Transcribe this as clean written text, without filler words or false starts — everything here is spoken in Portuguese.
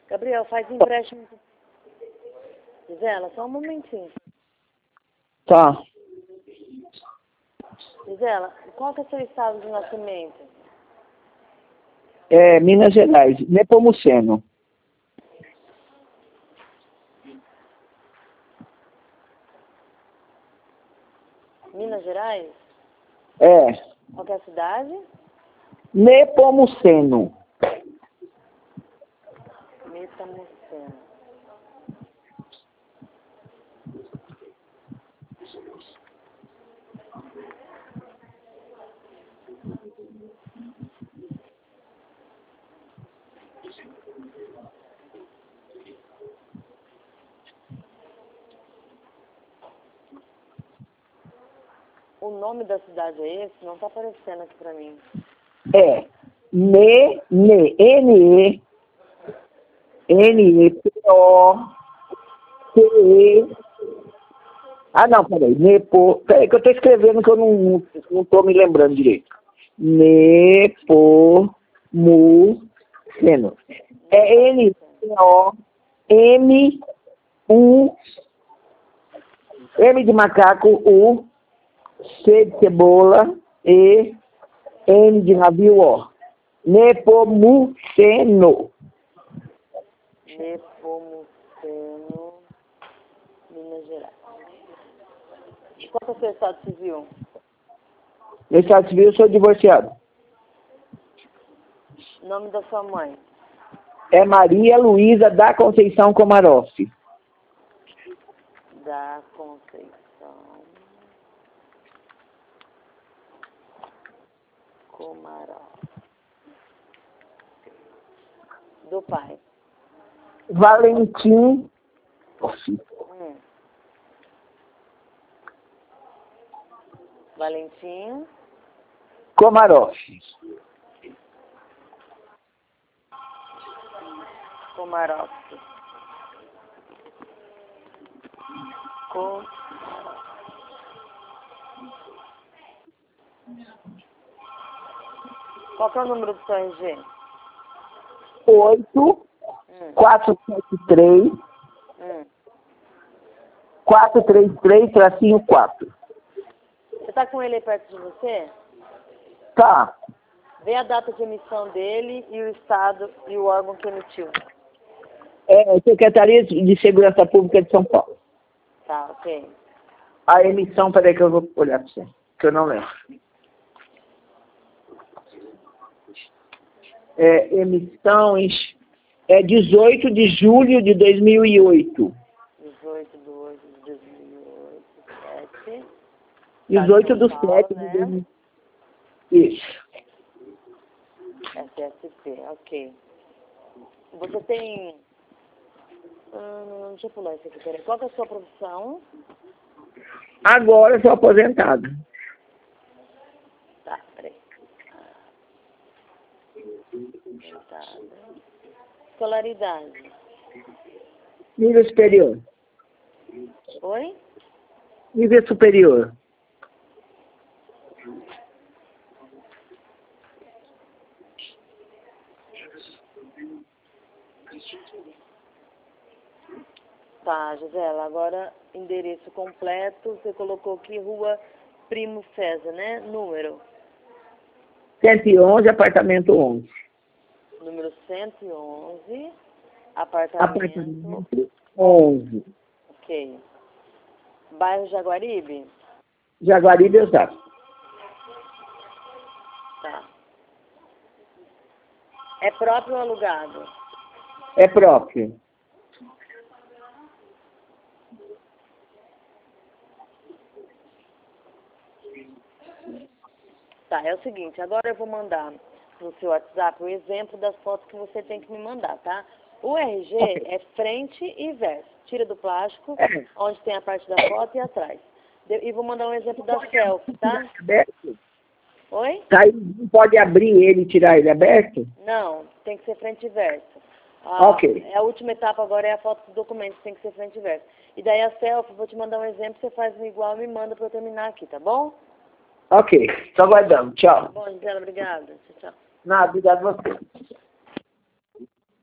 Gabriel, faz empréstimo. Gisela, só um momentinho. Tá. Gisela, qual que é o seu estado de nascimento? É, Minas Gerais, Nepomuceno. Minas Gerais? É, Qual que é a cidade? Nepomuceno. Nepomuceno. O nome da cidade é esse? Não tá aparecendo aqui pra mim. É, N-E-P-O-T-E. Ah, não, peraí. Peraí que eu tô escrevendo que eu não tô me lembrando direito. Nepomuceno. É N-O-M-U, M de macaco, U, C de cebola, E, N de navio, O. Nepomuceno. Nepomuceno, Minas Gerais. Qual que é o seu estado civil? No Estado Civil eu sou divorciado. Nome da sua mãe? É Maria Luísa da Conceição Komaroff. Da Conceição. Komaroff. Do pai? Valentim. Valentim. Komaroff. Komaroff. Qual que é o número do seu RG? 8 473 433 tracinho 4. Você tá com ele aí perto de você? Tá. Vê a data de emissão dele e o estado e o órgão que emitiu. É Secretaria de Segurança Pública de São Paulo. Tá, ok. A emissão, peraí que eu vou olhar para você, que eu não lembro. É, emissão é 18 de julho de 2008. 18 de 8 de 2008, 7. 18 do Paulo, 7 de né? 2008. Isso. SSP, ok. Você tem... deixa eu pular isso aqui, peraí. Qual que é a sua profissão? Agora eu sou aposentado. Tá, peraí. Aposentada. Escolaridade. Nível superior. Oi? Nível superior. Tá, Gisela, agora endereço completo, você colocou aqui Rua Primo César, né? Número? 111, apartamento 11. Número 111, apartamento 11. Ok. Bairro Jaguaribe? Jaguaribe, Osasco. Tá. É próprio ou alugado? É próprio. Tá, é o seguinte, agora eu vou mandar no seu WhatsApp o exemplo das fotos que você tem que me mandar, tá? O RG é frente e verso. Tira do plástico, onde tem a parte da foto e atrás. E vou mandar um exemplo da selfie, tá? Aberto? Oi? Tá, não pode abrir ele e tirar ele aberto? Não, tem que ser frente e verso. Ok. A última etapa agora é a foto do documento, tem que ser frente e verso. E daí a selfie, vou te mandar um exemplo, você faz um igual e me manda pra eu terminar aqui, tá bom? Ok, estou aguardando. Tchau. Tá bom, Gisela, obrigada. Tchau, tchau. Nada, obrigado a você.